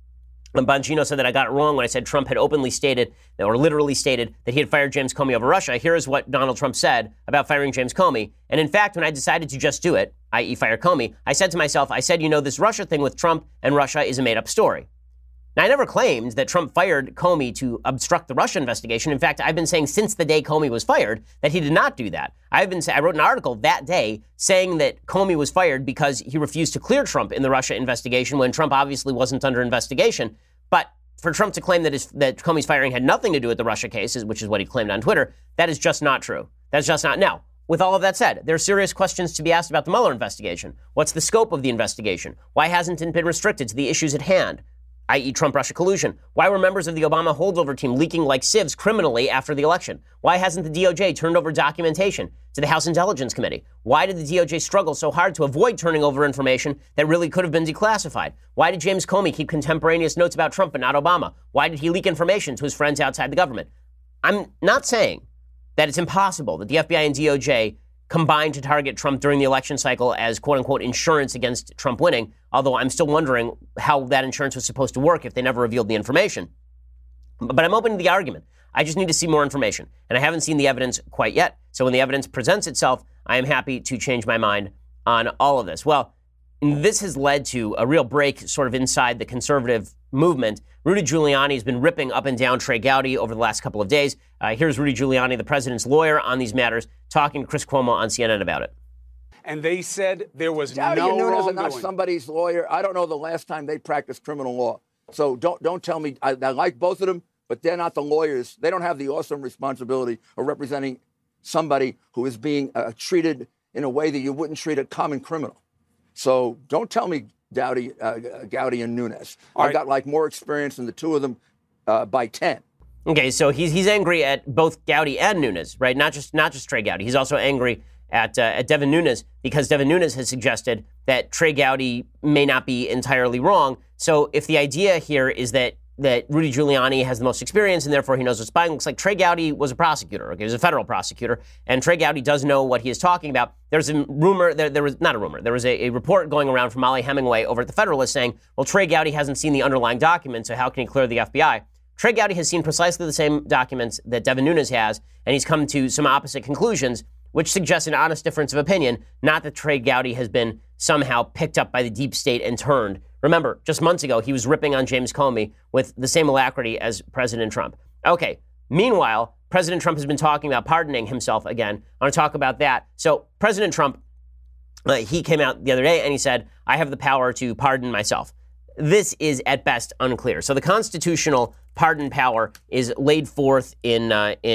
Bongino said that I got it wrong when I said Trump had openly stated, or literally stated, that he had fired James Comey over Russia. Here is what Donald Trump said about firing James Comey. And in fact, when I decided to just do it, i.e. fire Comey, I said to myself, this Russia thing with Trump and Russia is a made-up story. Now, I never claimed that Trump fired Comey to obstruct the Russia investigation. In fact, I've been saying since the day Comey was fired that he did not do that. I wrote an article that day saying that Comey was fired because he refused to clear Trump in the Russia investigation when Trump obviously wasn't under investigation. But for Trump to claim that Comey's firing had nothing to do with the Russia cases, which is what he claimed on Twitter, that is just not true. That's just not. Now, with all of that said, there are serious questions to be asked about the Mueller investigation. What's the scope of the investigation? Why hasn't it been restricted to the issues at hand? i.e. Trump-Russia collusion? Why were members of the Obama holdover team leaking like sieves criminally after the election? Why hasn't the DOJ turned over documentation to the House Intelligence Committee? Why did the DOJ struggle so hard to avoid turning over information that really could have been declassified? Why did James Comey keep contemporaneous notes about Trump but not Obama? Why did he leak information to his friends outside the government? I'm not saying that it's impossible that the FBI and DOJ combined to target Trump during the election cycle as quote-unquote insurance against Trump winning, although I'm still wondering how that insurance was supposed to work if they never revealed the information. But I'm open to the argument. I just need to see more information, and I haven't seen the evidence quite yet. So when the evidence presents itself, I am happy to change my mind on all of this. Well, this has led to a real break sort of inside the conservative movement. Rudy Giuliani has been ripping up and down Trey Gowdy over the last couple of days. Here's Rudy Giuliani, the president's lawyer on these matters, talking to Chris Cuomo on CNN about it. And they said there was Gowdy no and Nunes wrongdoing. are not somebody's lawyer. I don't know the last time they practiced criminal law. So don't tell me. I like both of them, but they're not the lawyers. They don't have the awesome responsibility of representing somebody who is being treated in a way that you wouldn't treat a common criminal. So don't tell me Gowdy and Nunes. I've got more experience than the two of them by 10. Okay, so he's angry at both Gowdy and Nunes, right? Not just Trey Gowdy. He's also angry at Devin Nunes because Devin Nunes has suggested that Trey Gowdy may not be entirely wrong. So if the idea here is that Rudy Giuliani has the most experience and therefore he knows what spying looks like, Trey Gowdy was a prosecutor. Okay, he was a federal prosecutor, and Trey Gowdy does know what he is talking about. There's a rumor, there was not a rumor, there was a report going around from Molly Hemingway over at the Federalist saying, well, Trey Gowdy hasn't seen the underlying documents, so how can he clear the FBI? Trey Gowdy has seen precisely the same documents that Devin Nunes has, and he's come to some opposite conclusions. which suggests an honest difference of opinion, not that Trey Gowdy has been somehow picked up by the deep state and turned. Remember, just months ago, he was ripping on James Comey with the same alacrity as President Trump. Okay, meanwhile, President Trump has been talking about pardoning himself again. I want to talk about that. So President Trump, he came out the other day and he said, I have the power to pardon myself. This is at best unclear. So the constitutional pardon power is laid forth in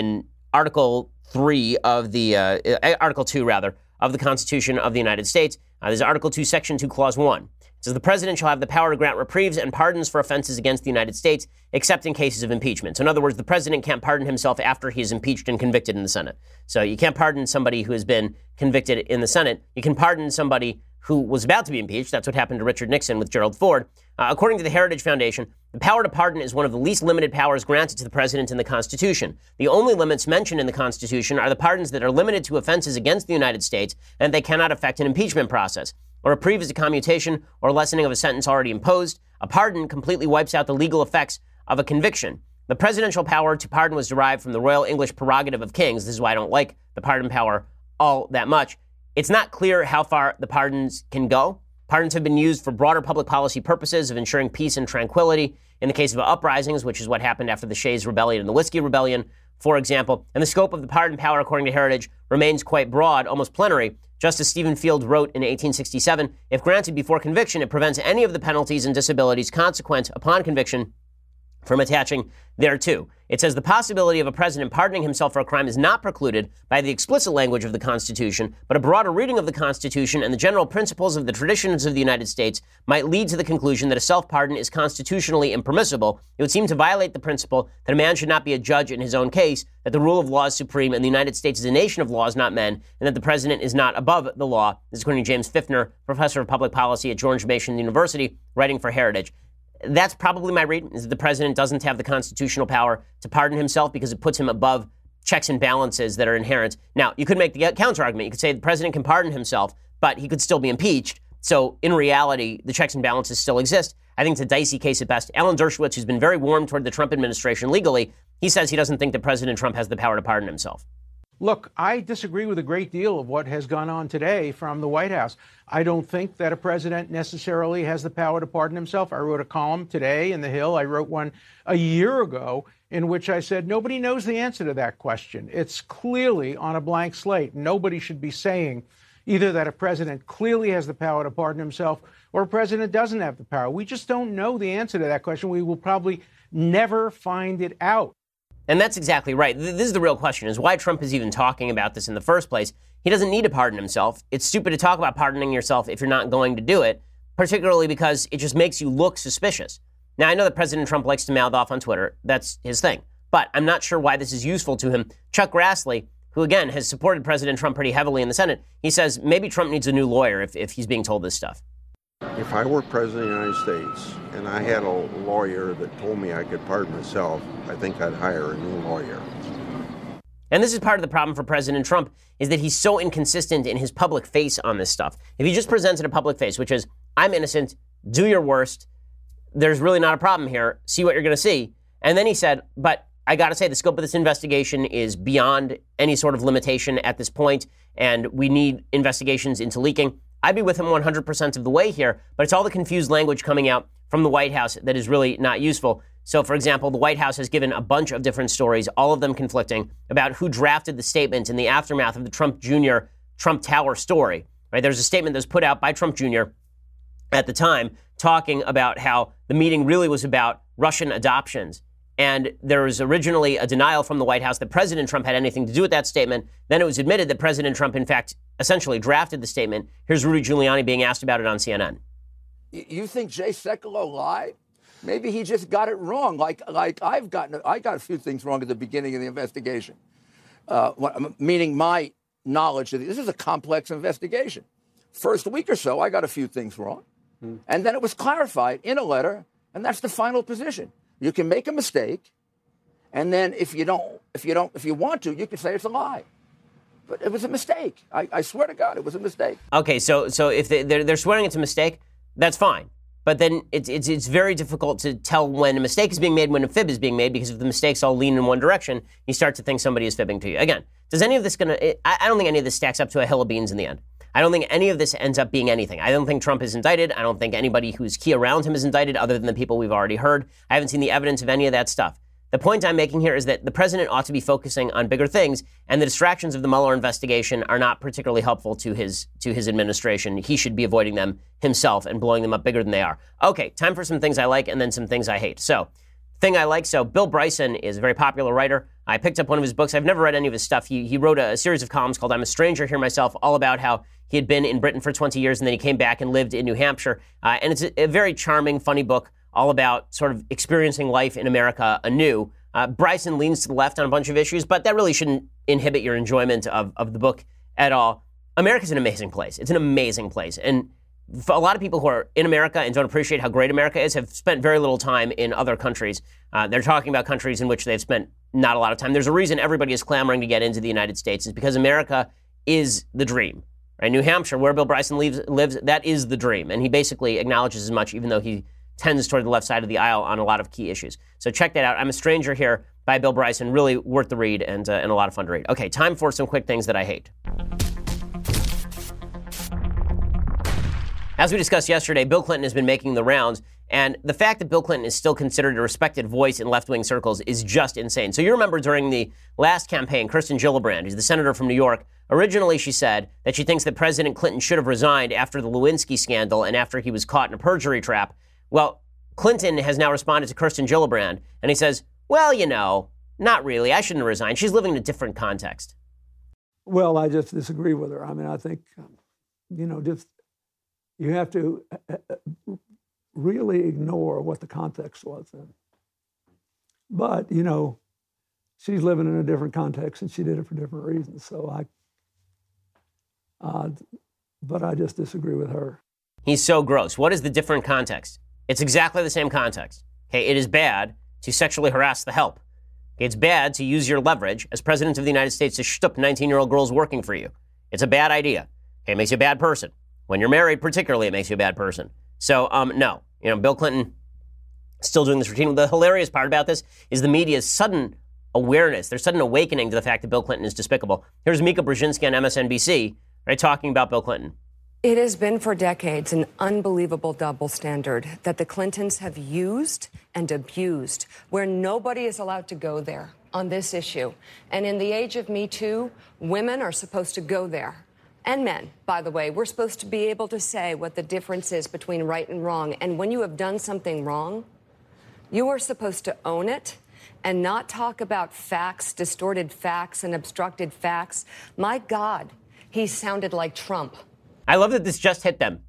Article 3 of the, Article 2 rather, of the Constitution of the United States. There's Article 2, Section 2, Clause 1. It says the president shall have the power to grant reprieves and pardons for offenses against the United States, except in cases of impeachment. So in other words, the president can't pardon himself after he is impeached and convicted in the Senate. So you can't pardon somebody who has been convicted in the Senate. You can pardon somebody who was about to be impeached. That's what happened to Richard Nixon with Gerald Ford. According to the Heritage Foundation, the power to pardon is one of the least limited powers granted to the president in the Constitution. The only limits mentioned in the Constitution are the pardons that are limited to offenses against the United States and they cannot affect an impeachment process. A reprieve is a commutation or lessening of a sentence already imposed. A pardon completely wipes out the legal effects of a conviction. The presidential power to pardon was derived from the Royal English prerogative of kings. This is why I don't like the pardon power all that much. It's not clear how far the pardons can go. Pardons have been used for broader public policy purposes of ensuring peace and tranquility. In the case of uprisings, which is what happened after the Shays Rebellion and the Whiskey Rebellion, for example. And the scope of the pardon power, according to Heritage, remains quite broad, almost plenary. Justice Stephen Field wrote in 1867, if granted before conviction, it prevents any of the penalties and disabilities consequent upon conviction from attaching thereto. It says the possibility of a president pardoning himself for a crime is not precluded by the explicit language of the Constitution, but a broader reading of the Constitution and the general principles of the traditions of the United States might lead to the conclusion that a self-pardon is constitutionally impermissible. It would seem to violate the principle that a man should not be a judge in his own case, that the rule of law is supreme and the United States is a nation of laws, not men, and that the president is not above the law. This is according to James Fiftner, professor of public policy at George Mason University, writing for Heritage. That's probably my read, is that the president doesn't have the constitutional power to pardon himself because it puts him above checks and balances that are inherent. Now, you could make the counter argument. You could say the president can pardon himself, but he could still be impeached. So in reality, the checks and balances still exist. I think it's a dicey case at best. Alan Dershowitz, who's been very warm toward the Trump administration legally, he says he doesn't think that President Trump has the power to pardon himself. Look, I disagree with a great deal of what has gone on today from the White House. I don't think that a president necessarily has the power to pardon himself. I wrote a column today in The Hill. I wrote one a year ago in which I said nobody knows the answer to that question. It's clearly on a blank slate. Nobody should be saying either that a president clearly has the power to pardon himself or a president doesn't have the power. We just don't know the answer to that question. We will probably never find it out. And that's exactly right. This is the real question, is why Trump is even talking about this in the first place. He doesn't need to pardon himself. It's stupid to talk about pardoning yourself if you're not going to do it, particularly because it just makes you look suspicious. Now, I know that President Trump likes to mouth off on Twitter. That's his thing. But I'm not sure why this is useful to him. Chuck Grassley, who, again, has supported President Trump pretty heavily in the Senate, he says maybe Trump needs a new lawyer if he's being told this stuff. If I were president of the United States and I had a lawyer that told me I could pardon myself, I think I'd hire a new lawyer. And this is part of the problem for President Trump, is that he's so inconsistent in his public face on this stuff. If he just presented a public face, which is, I'm innocent, do your worst, there's really not a problem here, see what you're going to see. And then he said, but I got to say, the scope of this investigation is beyond any sort of limitation at this point, and we need investigations into leaking. I'd be with him 100% of the way here, but it's all the confused language coming out from the White House that is really not useful. So, for example, the White House has given a bunch of different stories, all of them conflicting, about who drafted the statement in the aftermath of the Trump Jr. Trump Tower story. Right? There's a statement that was put out by Trump Jr. at the time talking about how the meeting really was about Russian adoptions. And there was originally a denial from the White House that President Trump had anything to do with that statement. Then it was admitted that President Trump, in fact, essentially drafted the statement. Here's Rudy Giuliani being asked about it on CNN. You think Jay Sekulow lied? Maybe he just got it wrong. Like I got a few things wrong at the beginning of the investigation. Meaning my knowledge of this is a complex investigation. First week or so, I got a few things wrong. And then it was clarified in a letter, and that's the final position. You can make a mistake, and then if you want to, you can say it's a lie. But it was a mistake. I swear to God, it was a mistake. Okay, so if they're swearing it's a mistake, that's fine. but then it's very difficult to tell when a mistake is being made, when a fib is being made, because if the mistakes all lean in one direction, you start to think somebody is fibbing to you. Again, does any of this I don't think any of this stacks up to a hill of beans in the end. I don't think any of this ends up being anything. I don't think Trump is indicted. I don't think anybody who's key around him is indicted, other than the people we've already heard. I haven't seen the evidence of any of that stuff. The point I'm making here is that the president ought to be focusing on bigger things, and the distractions of the Mueller investigation are not particularly helpful to his administration. He should be avoiding them himself and blowing them up bigger than they are. Okay, time for some things I like and then some things I hate. So, thing I like, Bill Bryson is a very popular writer. I picked up one of his books. I've never read any of his stuff. He wrote a series of columns called I'm a Stranger Here Myself, all about how he had been in Britain for 20 years and then he came back and lived in New Hampshire. And it's a very charming, funny book, all about sort of experiencing life in America anew. Bryson leans to the left on a bunch of issues, but that really shouldn't inhibit your enjoyment of the book at all. America's an amazing place. It's an amazing place. And for a lot of people who are in America and don't appreciate how great America is have spent very little time in other countries. They're talking about countries in which they've spent not a lot of time. There's a reason everybody is clamoring to get into the United States. It's because America is the dream. Right? New Hampshire, where Bill Bryson lives, that is the dream. And he basically acknowledges as much, even though he tends toward the left side of the aisle on a lot of key issues. So check that out. I'm a Stranger Here by Bill Bryson. Really worth the read and a lot of fun to read. Okay, time for some quick things that I hate. As we discussed yesterday, Bill Clinton has been making the rounds, and the fact that Bill Clinton is still considered a respected voice in left-wing circles is just insane. So you remember during the last campaign, Kirsten Gillibrand, who's the senator from New York, originally she said that she thinks that President Clinton should have resigned after the Lewinsky scandal and after he was caught in a perjury trap. Well, Clinton has now responded to Kirsten Gillibrand, and he says, well, not really. I shouldn't have resigned. She's living in a different context. Well, I just disagree with her. I mean, I think, you have to really ignore what the context was then. But, she's living in a different context and she did it for different reasons. So but I just disagree with her. He's so gross. What is the different context? It's exactly the same context. Okay, it is bad to sexually harass the help. It's bad to use your leverage as president of the United States to shtup 19-year-old girls working for you. It's a bad idea. Okay, it makes you a bad person. When you're married, particularly, it makes you a bad person. So, no. Bill Clinton still doing this routine. The hilarious part about this is the media's sudden awareness, their sudden awakening to the fact that Bill Clinton is despicable. Here's Mika Brzezinski on MSNBC, right, talking about Bill Clinton. It has been for decades an unbelievable double standard that the Clintons have used and abused, where nobody is allowed to go there on this issue. And in the age of Me Too, women are supposed to go there. And men, by the way, we're supposed to be able to say what the difference is between right and wrong. And when you have done something wrong, you are supposed to own it and not talk about facts, distorted facts, and obstructed facts. My God, he sounded like Trump. I love that this just hit them.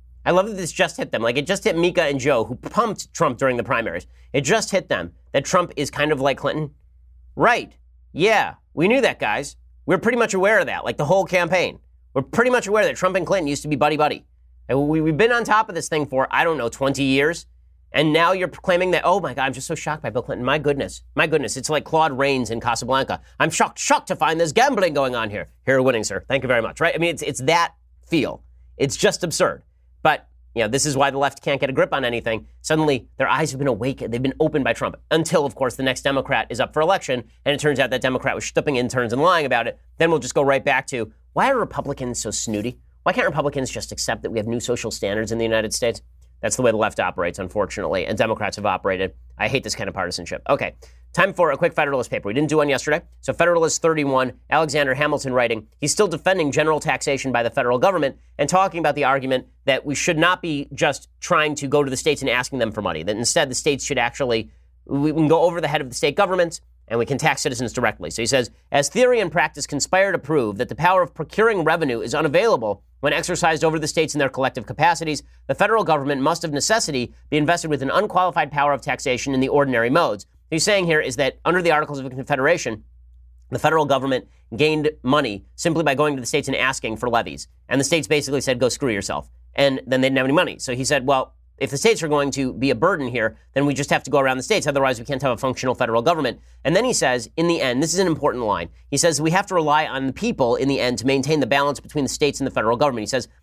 Like, it just hit Mika and Joe, who pumped Trump during the primaries. It just hit them that Trump is kind of like Clinton. Right. Yeah, we knew that, guys. We're pretty much aware of that, like the whole campaign. We're pretty much aware that Trump and Clinton used to be buddy-buddy. And we've been on top of this thing for, 20 years. And now you're claiming that, oh my God, I'm just so shocked by Bill Clinton. My goodness. It's like Claude Rains in Casablanca. I'm shocked to find there's gambling going on here. Here, winning, sir. Thank you very much, right? I mean, it's that feel. It's just absurd. But, this is why the left can't get a grip on anything. Suddenly, their eyes have been awakened. They've been opened by Trump. Until, of course, the next Democrat is up for election. And it turns out that Democrat was stuffing interns and lying about it. Then we'll just go right back to, why are Republicans so snooty? Why can't Republicans just accept that we have new social standards in the United States? That's the way the left operates, unfortunately, and Democrats have operated. I hate this kind of partisanship. Okay, time for a quick Federalist paper. We didn't do one yesterday. So Federalist 31, Alexander Hamilton writing, he's still defending general taxation by the federal government and talking about the argument that we should not be just trying to go to the states and asking them for money, that instead the states should actually, we can go over the head of the state governments and we can tax citizens directly. So he says, as theory and practice conspire to prove that the power of procuring revenue is unavailable when exercised over the states in their collective capacities, the federal government must of necessity be invested with an unqualified power of taxation in the ordinary modes. What he's saying here is that under the Articles of Confederation, the federal government gained money simply by going to the states and asking for levies. And the states basically said, go screw yourself. And then they didn't have any money. So he said, well, if the states are going to be a burden here, then we just have to go around the states. Otherwise, we can't have a functional federal government. And then he says, in the end, this is an important line. He says, we have to rely on the people in the end to maintain the balance between the states and the federal government. He says,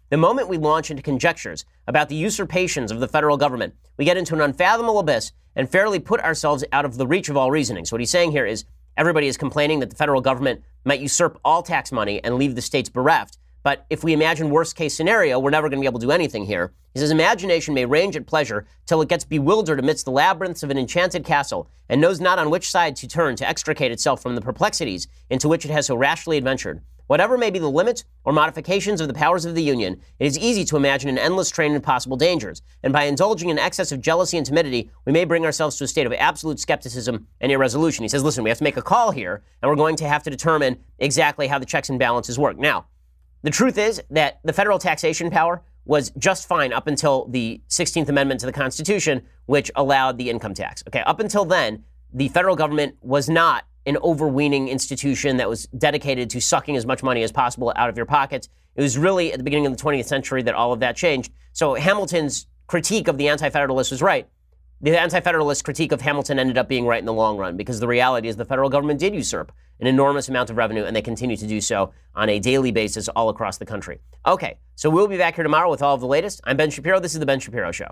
The moment we launch into conjectures about the usurpations of the federal government, we get into an unfathomable abyss and fairly put ourselves out of the reach of all reasoning. So what he's saying here is everybody is complaining that the federal government might usurp all tax money and leave the states bereft. But if we imagine worst case scenario, we're never going to be able to do anything here. He says imagination may range at pleasure till it gets bewildered amidst the labyrinths of an enchanted castle and knows not on which side to turn to extricate itself from the perplexities into which it has so rashly adventured. Whatever may be the limits or modifications of the powers of the Union, it is easy to imagine an endless train of possible dangers. And by indulging in excess of jealousy and timidity, we may bring ourselves to a state of absolute skepticism and irresolution. He says, listen, we have to make a call here, and we're going to have to determine exactly how the checks and balances work. Now, the truth is that the federal taxation power was just fine up until the 16th Amendment to the Constitution, which allowed the income tax. Okay, up until then, the federal government was not an overweening institution that was dedicated to sucking as much money as possible out of your pockets. It was really at the beginning of the 20th century that all of that changed. So Hamilton's critique of the Anti-Federalists was right. The Anti-Federalist critique of Hamilton ended up being right in the long run, because the reality is the federal government did usurp an enormous amount of revenue, and they continue to do so on a daily basis all across the country. Okay, so we'll be back here tomorrow with all of the latest. I'm Ben Shapiro. This is The Ben Shapiro Show.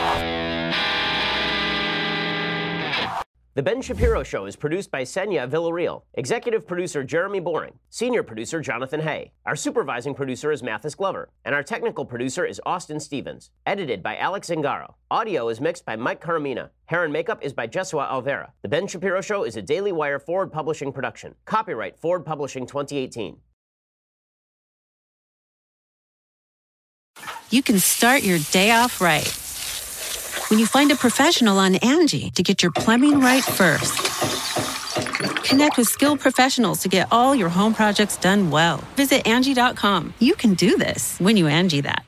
The Ben Shapiro Show is produced by Senya Villarreal, executive producer Jeremy Boring, senior producer Jonathan Hay. Our supervising producer is Mathis Glover, and our technical producer is Austin Stevens. Edited by Alex Zingaro. Audio is mixed by Mike Caramina. Hair and makeup is by Jesua Alvera. The Ben Shapiro Show is a Daily Wire Forward Publishing production. Copyright Forward Publishing 2018. You can start your day off right when you find a professional on Angie to get your plumbing right first. Connect with skilled professionals to get all your home projects done well. Visit Angie.com. You can do this when you Angie that.